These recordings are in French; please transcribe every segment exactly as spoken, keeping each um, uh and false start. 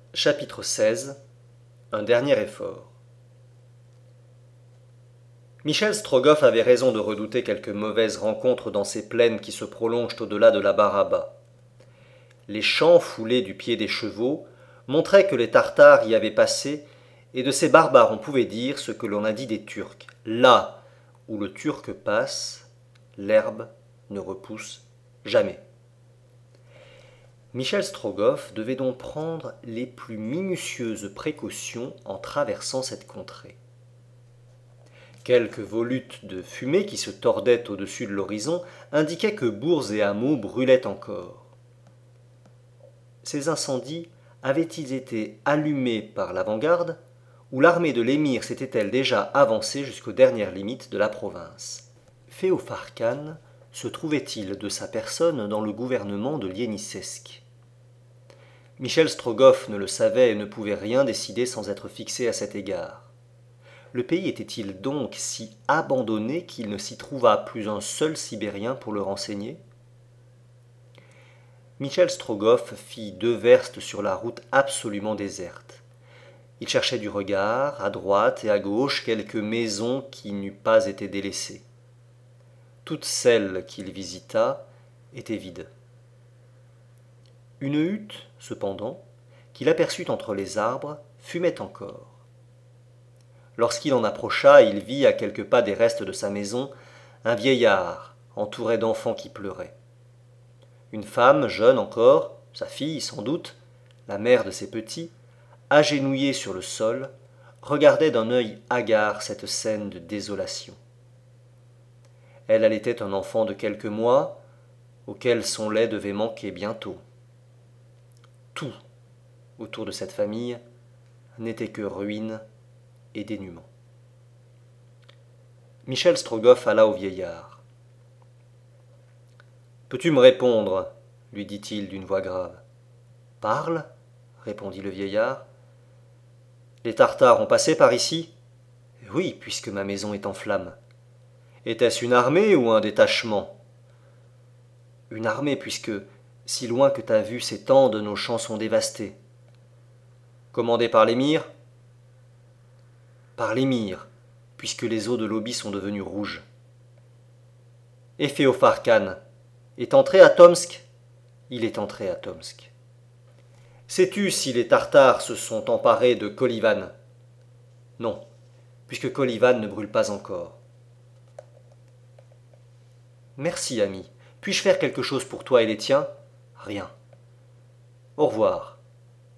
Chapitre seize. Un dernier effort. Michel Strogoff avait raison de redouter quelques mauvaises rencontres dans ces plaines qui se prolongent au-delà de la Baraba. Les champs foulés du pied des chevaux montraient que les Tartares y avaient passé, et de ces barbares on pouvait dire ce que l'on a dit des Turcs. Là où le Turc passe, l'herbe ne repousse jamais. Michel Strogoff devait donc prendre les plus minutieuses précautions en traversant cette contrée. Quelques volutes de fumée qui se tordaient au-dessus de l'horizon indiquaient que bourgs et hameaux brûlaient encore. Ces incendies avaient-ils été allumés par l'avant-garde, ou l'armée de l'émir s'était-elle déjà avancée jusqu'aux dernières limites de la province? Féofar Khan se trouvait-il de sa personne dans le gouvernement de Lienicesk? Michel Strogoff ne le savait et ne pouvait rien décider sans être fixé à cet égard. Le pays était-il donc si abandonné qu'il ne s'y trouvât plus un seul Sibérien pour le renseigner? Michel Strogoff fit deux verstes sur la route absolument déserte. Il cherchait du regard, à droite et à gauche, quelques maisons qui n'eût pas été délaissées. Toutes celles qu'il visita étaient vides. Une hutte, cependant, qu'il aperçut entre les arbres, fumait encore. Lorsqu'il en approcha, il vit à quelques pas des restes de sa maison un vieillard entouré d'enfants qui pleuraient. Une femme, jeune encore, sa fille sans doute, la mère de ses petits, agenouillée sur le sol, regardait d'un œil hagard cette scène de désolation. Elle allaitait un enfant de quelques mois, auquel son lait devait manquer bientôt. Tout, autour de cette famille, n'était que ruine et dénuement. Michel Strogoff alla au vieillard. « Peux-tu me répondre » lui dit-il d'une voix grave. « Parle » répondit le vieillard. « Les Tartares ont passé par ici ?»« Oui, puisque ma maison est en flammes. »« Était-ce une armée ou un détachement ?»« Une armée, puisque, si loin que ta vue s'étende, nos champs sont dévastés. »« Commandé par l'émir ?»« Par l'émir, puisque les eaux de l'Obi sont devenues rouges. »« Et Féofar Khan est entré à Tomsk ?»« Il est entré à Tomsk. »« Sais-tu si les Tartares se sont emparés de Kolivan ?»« Non, puisque Kolivan ne brûle pas encore. »« Merci, ami. Puis-je faire quelque chose pour toi et les tiens ? » ?»« Rien. »« Au revoir. Adieu. »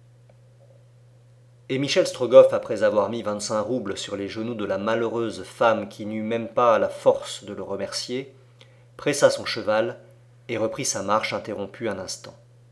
Et Michel Strogoff, après avoir mis vingt-cinq roubles sur les genoux de la malheureuse femme qui n'eut même pas la force de le remercier, pressa son cheval et reprit sa marche interrompue un instant.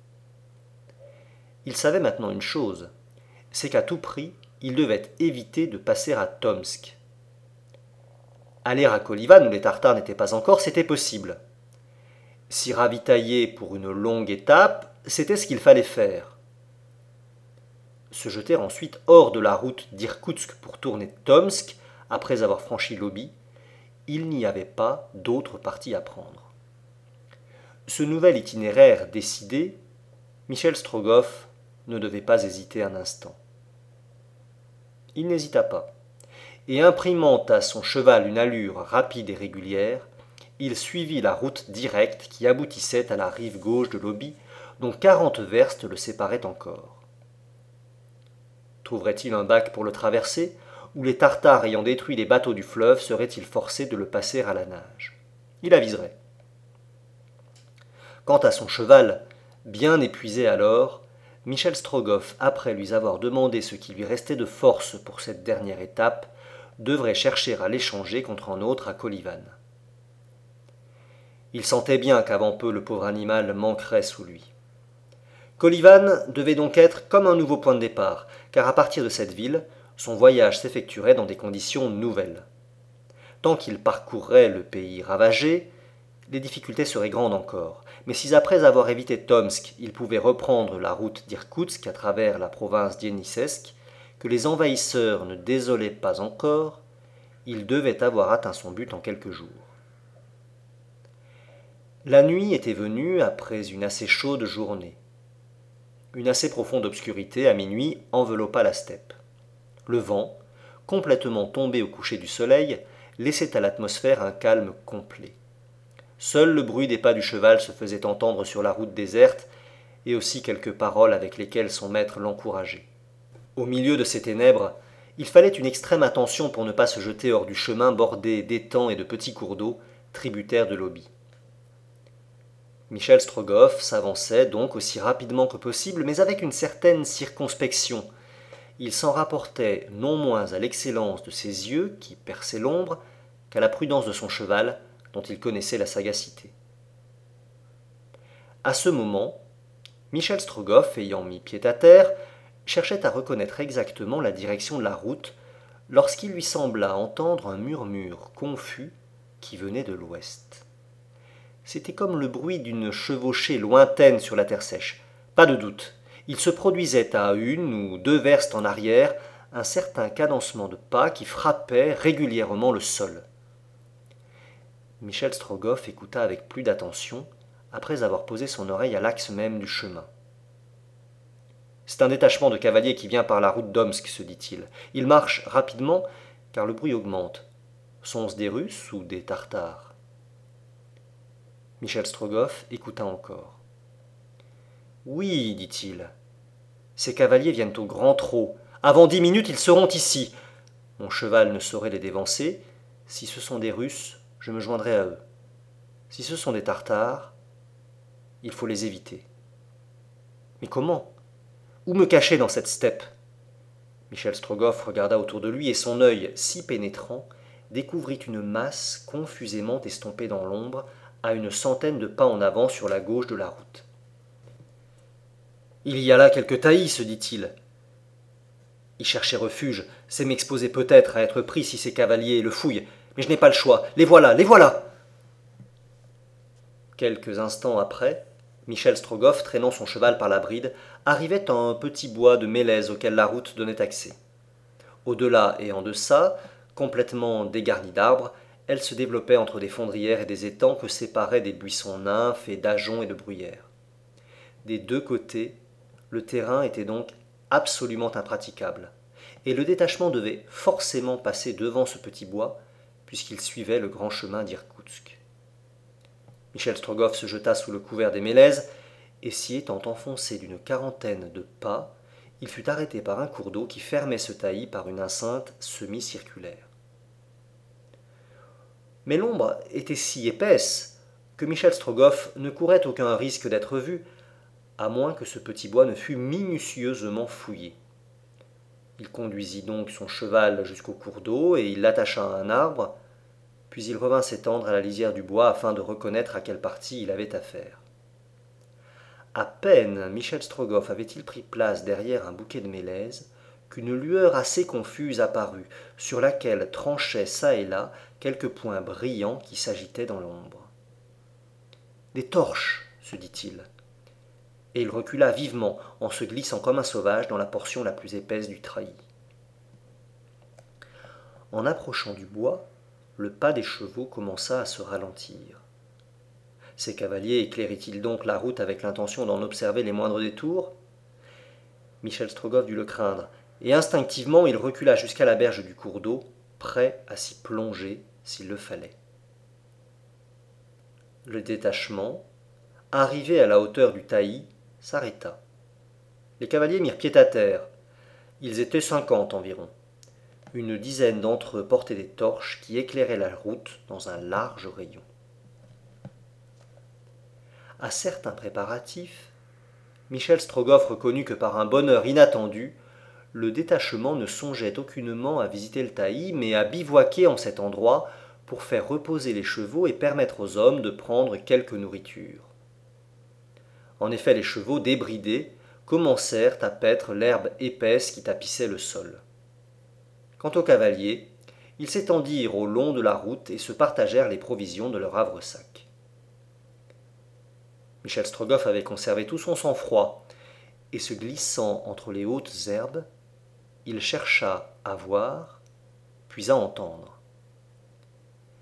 Il savait maintenant une chose, c'est qu'à tout prix, il devait éviter de passer à Tomsk. Aller à Kolivan, où les Tartares n'étaient pas encore, c'était possible. S'y ravitailler pour une longue étape, c'était ce qu'il fallait faire. Se jeter ensuite hors de la route d'Irkoutsk pour tourner Tomsk, après avoir franchi l'Obi, il n'y avait pas d'autre parti à prendre. Ce nouvel itinéraire décidé, Michel Strogoff ne devait pas hésiter un instant. Il n'hésita pas, et imprimant à son cheval une allure rapide et régulière, il suivit la route directe qui aboutissait à la rive gauche de l'Obi, dont quarante verstes le séparaient encore. Trouverait-il un bac pour le traverser, ou les Tartares ayant détruit les bateaux du fleuve seraient-ils forcés de le passer à la nage? Il aviserait. Quant à son cheval, bien épuisé alors, Michel Strogoff, après lui avoir demandé ce qui lui restait de force pour cette dernière étape, devrait chercher à l'échanger contre un autre à Kolivan. Il sentait bien qu'avant peu le pauvre animal manquerait sous lui. Kolivan devait donc être comme un nouveau point de départ, car à partir de cette ville, son voyage s'effectuerait dans des conditions nouvelles. Tant qu'il parcourrait le pays ravagé, les difficultés seraient grandes encore, mais si après avoir évité Tomsk, il pouvait reprendre la route d'Irkoutsk à travers la province d'Yenissesk, que les envahisseurs ne désolaient pas encore, il devait avoir atteint son but en quelques jours. La nuit était venue après une assez chaude journée. Une assez profonde obscurité, à minuit, enveloppa la steppe. Le vent, complètement tombé au coucher du soleil, laissait à l'atmosphère un calme complet. Seul le bruit des pas du cheval se faisait entendre sur la route déserte, et aussi quelques paroles avec lesquelles son maître l'encourageait. Au milieu de ces ténèbres, il fallait une extrême attention pour ne pas se jeter hors du chemin bordé d'étangs et de petits cours d'eau, tributaires de l'Oby. Michel Strogoff s'avançait donc aussi rapidement que possible, mais avec une certaine circonspection. Il s'en rapportait non moins à l'excellence de ses yeux, qui perçaient l'ombre, qu'à la prudence de son cheval, dont il connaissait la sagacité. À ce moment, Michel Strogoff, ayant mis pied à terre, cherchait à reconnaître exactement la direction de la route, lorsqu'il lui sembla entendre un murmure confus qui venait de l'ouest. C'était comme le bruit d'une chevauchée lointaine sur la terre sèche. Pas de doute, il se produisait à une ou deux verstes en arrière un certain cadencement de pas qui frappait régulièrement le sol. Michel Strogoff écouta avec plus d'attention, après avoir posé son oreille à l'axe même du chemin. « C'est un détachement de cavaliers qui vient par la route d'Omsk, se dit-il. Il marche rapidement, car le bruit augmente. Sont-ce des Russes ou des Tartares ?» Michel Strogoff écouta encore. « Oui, dit-il, ces cavaliers viennent au grand trot. Avant dix minutes, ils seront ici. Mon cheval ne saurait les dévancer. Si ce sont des Russes, je me joindrai à eux. Si ce sont des Tartares, il faut les éviter. Mais comment ? Où me cacher dans cette steppe ?» Michel Strogoff regarda autour de lui et son œil, si pénétrant, découvrit une masse confusément estompée dans l'ombre, à une centaine de pas en avant sur la gauche de la route. « Il y a là quelques taillis, se dit-il. Y chercher refuge, c'est m'exposer peut-être à être pris si ces cavaliers le fouillent, mais je n'ai pas le choix. Les voilà, les voilà !» Quelques instants après, Michel Strogoff, traînant son cheval par la bride, arrivait à un petit bois de mélèze auquel la route donnait accès. Au-delà et en deçà, complètement dégarnie d'arbres, elle se développait entre des fondrières et des étangs que séparaient des buissons nymphes et d'ajoncs et de bruyères. Des deux côtés, le terrain était donc absolument impraticable, et le détachement devait forcément passer devant ce petit bois, puisqu'il suivait le grand chemin d'Irkoutsk. Michel Strogoff se jeta sous le couvert des mélèzes, et s'y étant enfoncé d'une quarantaine de pas, il fut arrêté par un cours d'eau qui fermait ce taillis par une enceinte semi-circulaire. Mais l'ombre était si épaisse que Michel Strogoff ne courait aucun risque d'être vu, à moins que ce petit bois ne fût minutieusement fouillé. Il conduisit donc son cheval jusqu'au cours d'eau et il l'attacha à un arbre, puis il revint s'étendre à la lisière du bois afin de reconnaître à quelle partie il avait affaire. À peine Michel Strogoff avait-il pris place derrière un bouquet de mélèzes qu'une lueur assez confuse apparut, sur laquelle tranchaient çà et là quelques points brillants qui s'agitaient dans l'ombre. « Des torches !» se dit-il, et il recula vivement en se glissant comme un sauvage dans la portion la plus épaisse du treillis. En approchant du bois, le pas des chevaux commença à se ralentir. Ces cavaliers éclairaient-ils donc la route avec l'intention d'en observer les moindres détours ? Michel Strogoff dut le craindre, et instinctivement il recula jusqu'à la berge du cours d'eau, prêt à s'y plonger s'il le fallait. Le détachement, arrivé à la hauteur du taillis, s'arrêta. Les cavaliers mirent pied à terre. Ils étaient cinquante environ. Une dizaine d'entre eux portaient des torches qui éclairaient la route dans un large rayon. À certains préparatifs, Michel Strogoff reconnut que par un bonheur inattendu, le détachement ne songeait aucunement à visiter le taillis, mais à bivouaquer en cet endroit pour faire reposer les chevaux et permettre aux hommes de prendre quelque nourriture. En effet, les chevaux, débridés, commencèrent à paître l'herbe épaisse qui tapissait le sol. Quant aux cavaliers, ils s'étendirent au long de la route et se partagèrent les provisions de leur havresac. Michel Strogoff avait conservé tout son sang-froid, et se glissant entre les hautes herbes, il chercha à voir, puis à entendre.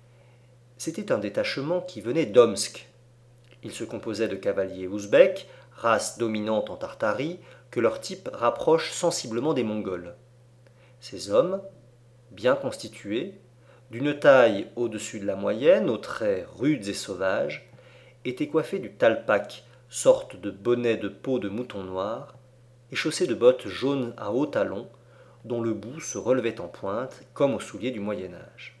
C'était un détachement qui venait d'Omsk. Il se composait de cavaliers ouzbeks, race dominante en Tartarie, que leur type rapproche sensiblement des Mongols. Ces hommes, bien constitués, d'une taille au-dessus de la moyenne, aux traits rudes et sauvages, étaient coiffés du talpak, sorte de bonnet de peau de mouton noir, et chaussés de bottes jaunes à hauts talons, dont le bout se relevait en pointe, comme aux souliers du Moyen Âge.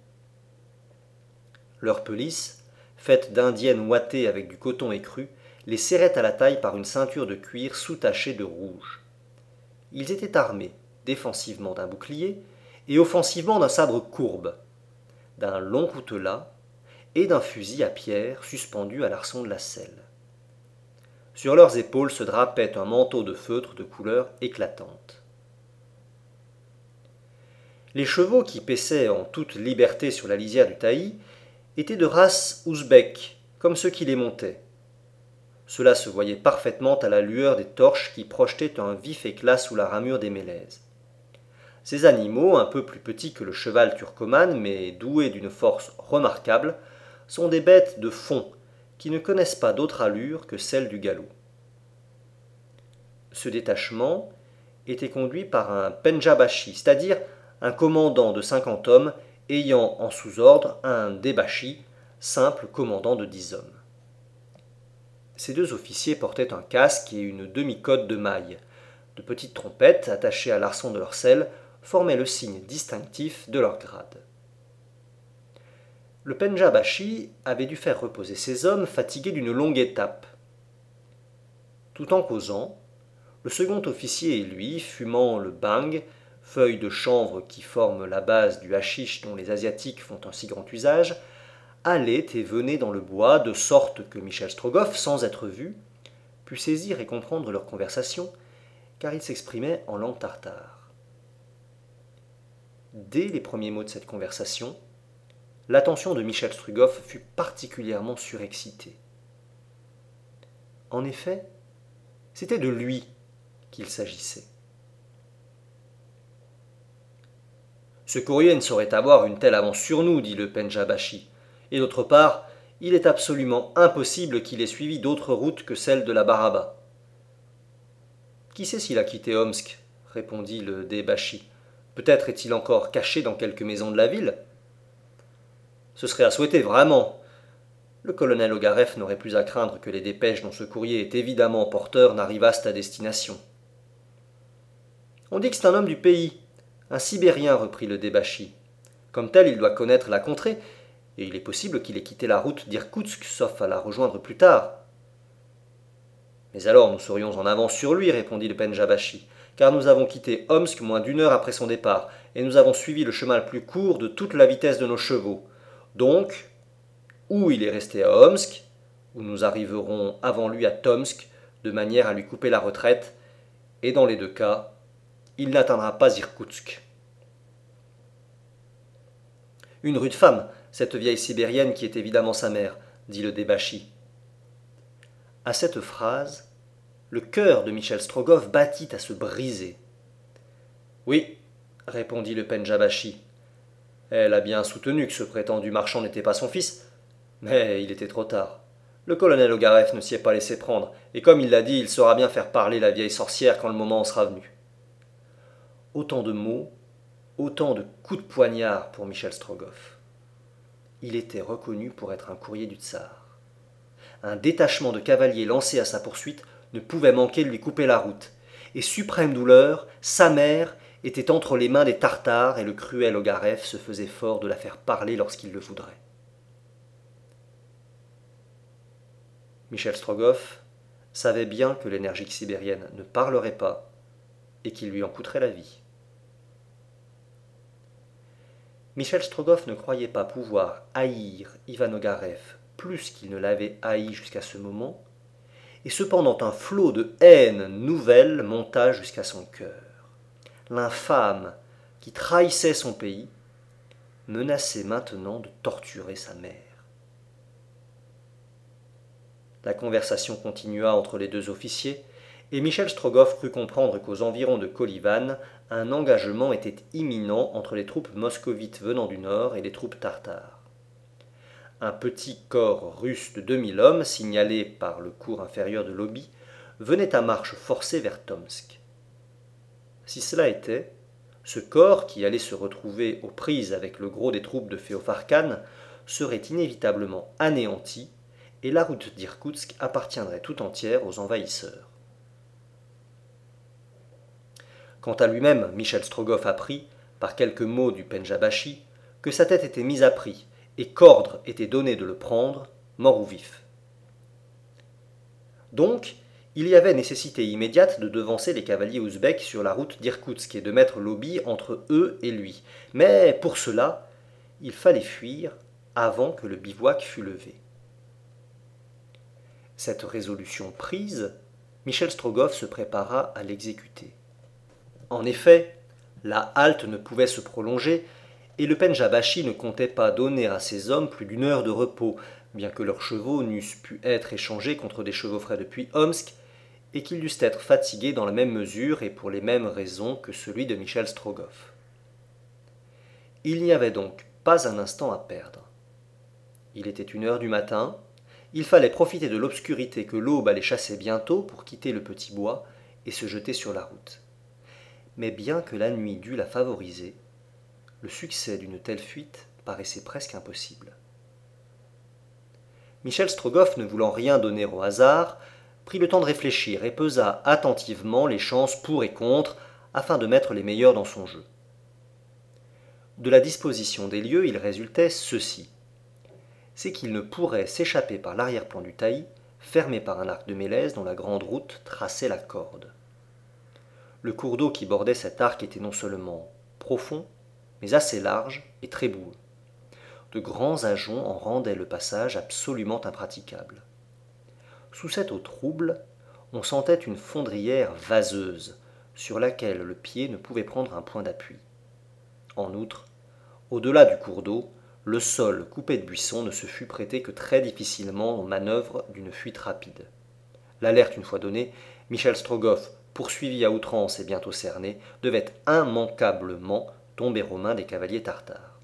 Leur pelisse, faite d'indiennes ouatées avec du coton écru, les serrait à la taille par une ceinture de cuir soutachée de rouge. Ils étaient armés, défensivement d'un bouclier, et offensivement d'un sabre courbe, d'un long coutelas et d'un fusil à pierre suspendu à l'arçon de la selle. Sur leurs épaules se drapait un manteau de feutre de couleur éclatante. Les chevaux qui paissaient en toute liberté sur la lisière du taillis étaient de race ouzbek, comme ceux qui les montaient. Cela se voyait parfaitement à la lueur des torches qui projetaient un vif éclat sous la ramure des mélèzes. Ces animaux, un peu plus petits que le cheval turcoman, mais doués d'une force remarquable, sont des bêtes de fond, qui ne connaissent pas d'autre allure que celle du galop. Ce détachement était conduit par un penjabashi, c'est-à-dire un commandant de cinquante hommes ayant en sous-ordre un debashi, simple commandant de dix hommes. Ces deux officiers portaient un casque et une demi-cotte de maille. De petites trompettes, attachées à l'arçon de leur selle, formaient le signe distinctif de leur grade. Le penjabashi avait dû faire reposer ses hommes fatigués d'une longue étape. Tout en causant, le second officier et lui, fumant le bang, feuille de chanvre qui forme la base du hashish dont les Asiatiques font un si grand usage, allaient et venaient dans le bois, de sorte que Michel Strogoff, sans être vu, put saisir et comprendre leur conversation, car ils s'exprimaient en langue tartare. Dès les premiers mots de cette conversation, l'attention de Michel Strogoff fut particulièrement surexcitée. En effet, c'était de lui qu'il s'agissait. Ce courrier ne saurait avoir une telle avance sur nous, dit le penjabashi, et d'autre part, il est absolument impossible qu'il ait suivi d'autres routes que celle de la Baraba. Qui sait s'il a quitté Omsk, répondit le debashi. Peut-être est-il encore caché dans quelque maison de la ville. Ce serait à souhaiter, vraiment. Le colonel Ogareff n'aurait plus à craindre que les dépêches dont ce courrier est évidemment porteur n'arrivassent à destination. On dit que c'est un homme du pays, un Sibérien, reprit le debashi. Comme tel, il doit connaître la contrée, et il est possible qu'il ait quitté la route d'Irkoutsk, sauf à la rejoindre plus tard. Mais alors nous serions en avance sur lui, répondit le penjabashi, car nous avons quitté Omsk moins d'une heure après son départ, et nous avons suivi le chemin le plus court de toute la vitesse de nos chevaux. Donc, ou il est resté à Omsk, ou nous arriverons avant lui à Tomsk, de manière à lui couper la retraite, et dans les deux cas, il n'atteindra pas Irkoutsk. Une rude femme, cette vieille sibérienne qui est évidemment sa mère, dit le debashi. À cette phrase, le cœur de Michel Strogoff battit à se briser. Oui, répondit le penjabashi. Elle a bien soutenu que ce prétendu marchand n'était pas son fils, mais il était trop tard. Le colonel Ogareff ne s'y est pas laissé prendre, et comme il l'a dit, il saura bien faire parler la vieille sorcière quand le moment en sera venu. Autant de mots, autant de coups de poignard pour Michel Strogoff. Il était reconnu pour être un courrier du tsar. Un détachement de cavaliers lancé à sa poursuite ne pouvait manquer de lui couper la route, et suprême douleur, sa mère était entre les mains des Tartares et le cruel Ogareff se faisait fort de la faire parler lorsqu'il le voudrait. Michel Strogoff savait bien que l'énergique sibérienne ne parlerait pas et qu'il lui en coûterait la vie. Michel Strogoff ne croyait pas pouvoir haïr Ivan Ogareff plus qu'il ne l'avait haï jusqu'à ce moment, et cependant un flot de haine nouvelle monta jusqu'à son cœur. L'infâme qui trahissait son pays menaçait maintenant de torturer sa mère. La conversation continua entre les deux officiers, et Michel Strogoff crut comprendre qu'aux environs de Kolyvan, un engagement était imminent entre les troupes moscovites venant du nord et les troupes tartares. Un petit corps russe de deux mille hommes, signalé par le cours inférieur de l'Oby, venait à marche forcée vers Tomsk. Si cela était, ce corps, qui allait se retrouver aux prises avec le gros des troupes de Féofar Khan, serait inévitablement anéanti, et la route d'Irkoutsk appartiendrait tout entière aux envahisseurs. Quant à lui-même, Michel Strogoff apprit, par quelques mots du Pendjabashi, que sa tête était mise à prix, et qu'ordre était donné de le prendre, mort ou vif. Donc, il y avait nécessité immédiate de devancer les cavaliers ouzbeks sur la route d'Irkoutsk et de mettre l'Obi entre eux et lui. Mais pour cela, il fallait fuir avant que le bivouac fût levé. Cette résolution prise, Michel Strogoff se prépara à l'exécuter. En effet, la halte ne pouvait se prolonger et le Pendjabashi ne comptait pas donner à ses hommes plus d'une heure de repos, bien que leurs chevaux n'eussent pu être échangés contre des chevaux frais depuis Omsk, et qu'ils dussent être fatigués dans la même mesure et pour les mêmes raisons que celui de Michel Strogoff. Il n'y avait donc pas un instant à perdre. Il était une heure du matin, il fallait profiter de l'obscurité que l'aube allait chasser bientôt pour quitter le petit bois et se jeter sur la route. Mais bien que la nuit dût la favoriser, le succès d'une telle fuite paraissait presque impossible. Michel Strogoff, ne voulant rien donner au hasard, prit le temps de réfléchir et pesa attentivement les chances pour et contre afin de mettre les meilleures dans son jeu. De la disposition des lieux, il résultait ceci. C'est qu'il ne pourrait s'échapper par l'arrière-plan du taillis, fermé par un arc de mélèze dont la grande route traçait la corde. Le cours d'eau qui bordait cet arc était non seulement profond, mais assez large et très boueux. De grands ajoncs en rendaient le passage absolument impraticable. Sous cette eau trouble, on sentait une fondrière vaseuse, sur laquelle le pied ne pouvait prendre un point d'appui. En outre, au-delà du cours d'eau, le sol coupé de buissons ne se fût prêté que très difficilement aux manœuvres d'une fuite rapide. L'alerte une fois donnée, Michel Strogoff, poursuivi à outrance et bientôt cerné, devait immanquablement tomber aux mains des cavaliers tartares.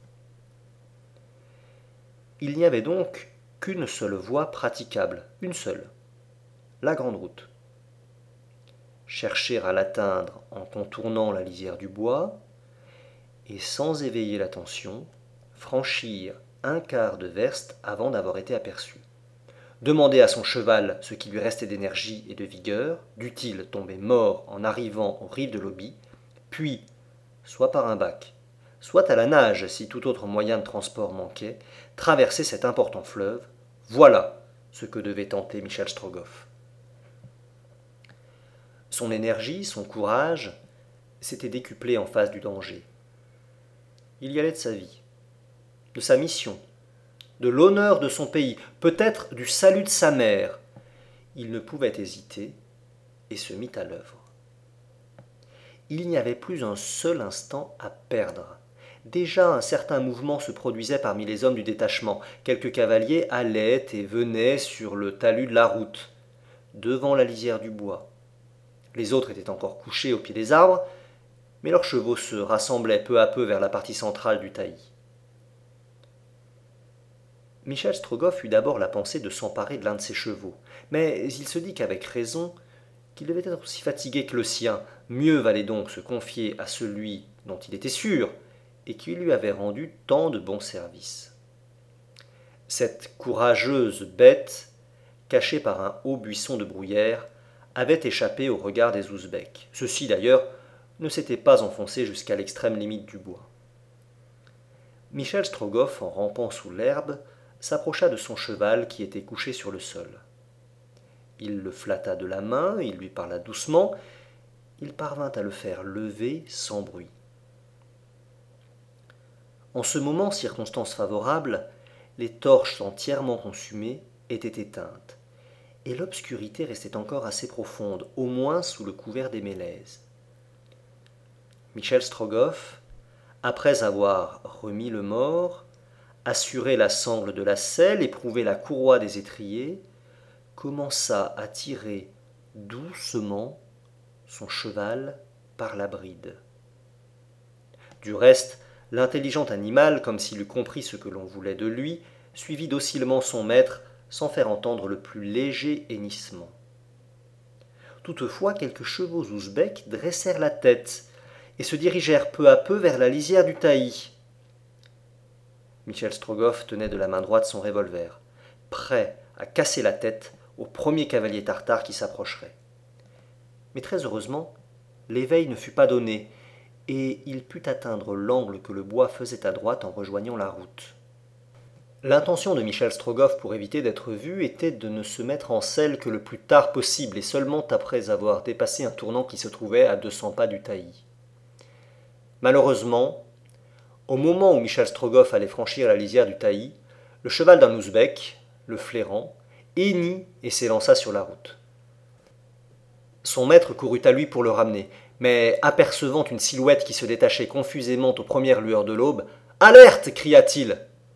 Il n'y avait donc qu'une seule voie praticable, une seule, la grande route. Chercher à l'atteindre en contournant la lisière du bois, et sans éveiller l'attention, franchir un quart de verste avant d'avoir été aperçu. Demander à son cheval ce qui lui restait d'énergie et de vigueur, dût-il tomber mort en arrivant aux rives de l'Obi, puis, soit par un bac, soit à la nage si tout autre moyen de transport manquait, traverser cet important fleuve, voilà ce que devait tenter Michel Strogoff. Son énergie, son courage, s'étaient décuplés en face du danger. Il y allait de sa vie, de sa mission, de l'honneur de son pays, peut-être du salut de sa mère. Il ne pouvait hésiter et se mit à l'œuvre. Il n'y avait plus un seul instant à perdre. Déjà un certain mouvement se produisait parmi les hommes du détachement. Quelques cavaliers allaient et venaient sur le talus de la route, devant la lisière du bois. Les autres étaient encore couchés au pied des arbres, mais leurs chevaux se rassemblaient peu à peu vers la partie centrale du taillis. Michel Strogoff eut d'abord la pensée de s'emparer de l'un de ses chevaux, mais il se dit qu'avec raison, qu'il devait être aussi fatigué que le sien, mieux valait donc se confier à celui dont il était sûr, et qui lui avait rendu tant de bons services. Cette courageuse bête, cachée par un haut buisson de bruyère, avait échappé au regard des Ouzbeks. Ceux-ci, d'ailleurs, ne s'étaient pas enfoncés jusqu'à l'extrême limite du bois. Michel Strogoff, en rampant sous l'herbe, s'approcha de son cheval qui était couché sur le sol. Il le flatta de la main, il lui parla doucement, il parvint à le faire lever sans bruit. En ce moment, circonstance favorable, les torches entièrement consumées étaient éteintes, et l'obscurité restait encore assez profonde, au moins sous le couvert des mélèzes. Michel Strogoff, après avoir remis le mort, assuré la sangle de la selle, éprouvé la courroie des étriers, commença à tirer doucement son cheval par la bride. Du reste, l'intelligent animal, comme s'il eût compris ce que l'on voulait de lui, suivit docilement son maître sans faire entendre le plus léger hennissement. Toutefois, quelques chevaux ouzbeks dressèrent la tête et se dirigèrent peu à peu vers la lisière du taillis. Michel Strogoff tenait de la main droite son revolver, prêt à casser la tête au premier cavalier tartare qui s'approcherait. Mais très heureusement, l'éveil ne fut pas donné, et il put atteindre l'angle que le bois faisait à droite en rejoignant la route. L'intention de Michel Strogoff pour éviter d'être vu était de ne se mettre en selle que le plus tard possible, et seulement après avoir dépassé un tournant qui se trouvait à deux cents pas du taillis. Malheureusement, au moment où Michel Strogoff allait franchir la lisière du taillis, le cheval d'un ouzbek, le flairant, hennit et s'élança sur la route. Son maître courut à lui pour le ramener, mais apercevant une silhouette qui se détachait confusément aux premières lueurs de l'aube, « Alerte !» cria-t-il.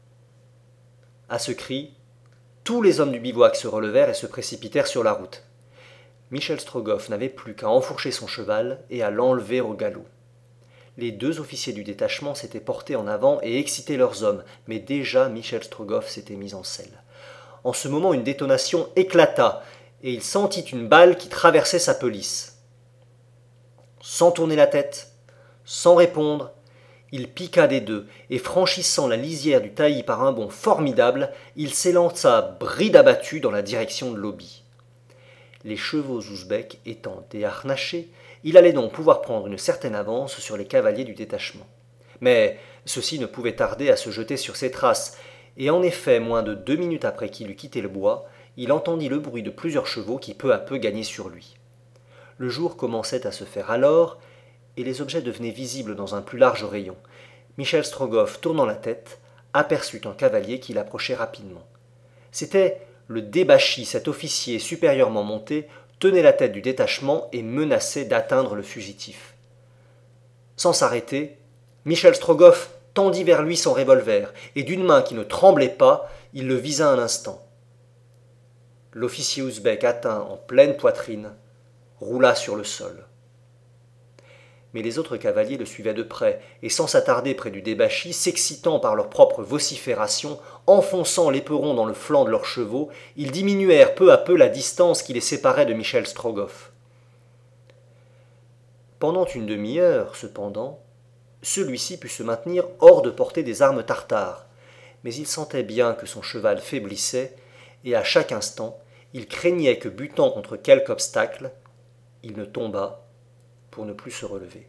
À ce cri, tous les hommes du bivouac se relevèrent et se précipitèrent sur la route. Michel Strogoff n'avait plus qu'à enfourcher son cheval et à l'enlever au galop. Les deux officiers du détachement s'étaient portés en avant et excitaient leurs hommes, mais déjà Michel Strogoff s'était mis en selle. En ce moment, une détonation éclata, et il sentit une balle qui traversait sa pelisse. Sans tourner la tête, sans répondre, il piqua des deux, et franchissant la lisière du taillis par un bond formidable, il s'élança bride abattue dans la direction de l'Obi. Les chevaux ouzbeks étant déharnachés, il allait donc pouvoir prendre une certaine avance sur les cavaliers du détachement. Mais ceux-ci ne pouvaient tarder à se jeter sur ses traces, et en effet, moins de deux minutes après qu'il eut quitté le bois, il entendit le bruit de plusieurs chevaux qui peu à peu gagnaient sur lui. Le jour commençait à se faire alors, et les objets devenaient visibles dans un plus large rayon. Michel Strogoff, tournant la tête, aperçut un cavalier qui l'approchait rapidement. C'était le Débachi, cet officier supérieurement monté, tenait la tête du détachement et menaçait d'atteindre le fugitif. Sans s'arrêter, Michel Strogoff tendit vers lui son revolver, et d'une main qui ne tremblait pas, il le visa un instant. L'officier ouzbek atteint en pleine poitrine, roula sur le sol. Mais les autres cavaliers le suivaient de près, et sans s'attarder près du Débachi, s'excitant par leur propre vocifération, enfonçant l'éperon dans le flanc de leurs chevaux, ils diminuèrent peu à peu la distance qui les séparait de Michel Strogoff. Pendant une demi-heure, cependant, celui-ci put se maintenir hors de portée des armes tartares, mais il sentait bien que son cheval faiblissait, et à chaque instant, il craignait que, butant contre quelque obstacle, il ne tombât pour ne plus se relever.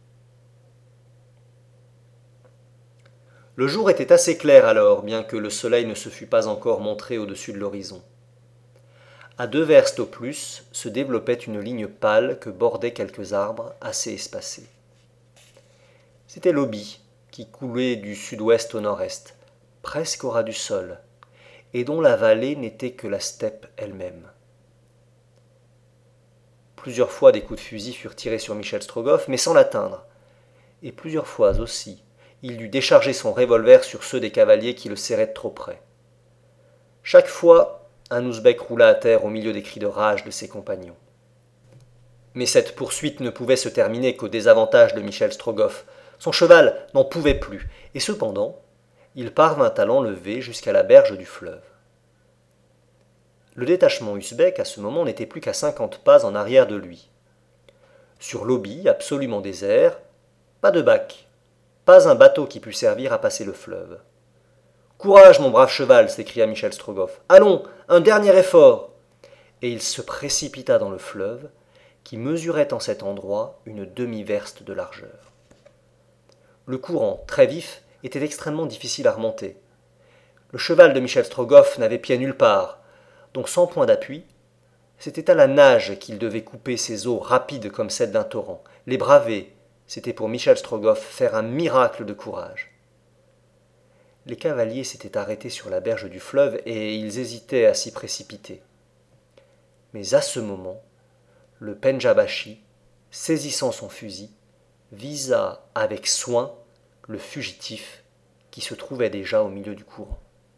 Le jour était assez clair alors, bien que le soleil ne se fût pas encore montré au-dessus de l'horizon. À deux verstes au plus se développait une ligne pâle que bordaient quelques arbres assez espacés. C'était l'Obi, qui coulait du sud-ouest au nord-est, presque au ras du sol, et dont la vallée n'était que la steppe elle-même. Plusieurs fois des coups de fusil furent tirés sur Michel Strogoff, mais sans l'atteindre, et plusieurs fois aussi il dut décharger son revolver sur ceux des cavaliers qui le serraient de trop près. Chaque fois, un ouzbek roula à terre au milieu des cris de rage de ses compagnons. Mais cette poursuite ne pouvait se terminer qu'au désavantage de Michel Strogoff. Son cheval n'en pouvait plus, et cependant, il parvint à l'enlever jusqu'à la berge du fleuve. Le détachement ouzbek, à ce moment, n'était plus qu'à cinquante pas en arrière de lui. Sur l'Obi, absolument désert, pas de bac, pas un bateau qui pût servir à passer le fleuve. « Courage, mon brave cheval !» s'écria Michel Strogoff. « Allons, un dernier effort !» Et il se précipita dans le fleuve, qui mesurait en cet endroit une demi-verste de largeur. Le courant, très vif, était extrêmement difficile à remonter. Le cheval de Michel Strogoff n'avait pied nulle part, donc sans point d'appui, c'était à la nage qu'il devait couper ces eaux rapides comme celles d'un torrent. Les braver, c'était pour Michel Strogoff faire un miracle de courage. Les cavaliers s'étaient arrêtés sur la berge du fleuve et ils hésitaient à s'y précipiter. Mais à ce moment, le Pendjabachi, saisissant son fusil, visa avec soin le fugitif qui se trouvait déjà au milieu du courant.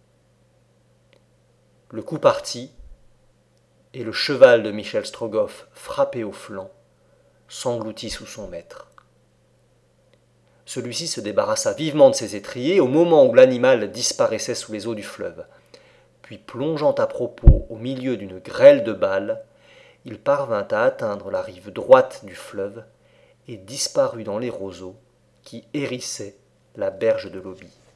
Le coup partit, et le cheval de Michel Strogoff, frappé au flanc, s'engloutit sous son maître. Celui-ci se débarrassa vivement de ses étriers au moment où l'animal disparaissait sous les eaux du fleuve, puis plongeant à propos au milieu d'une grêle de balles, il parvint à atteindre la rive droite du fleuve et disparut dans les roseaux qui hérissaient la berge de l'Oby.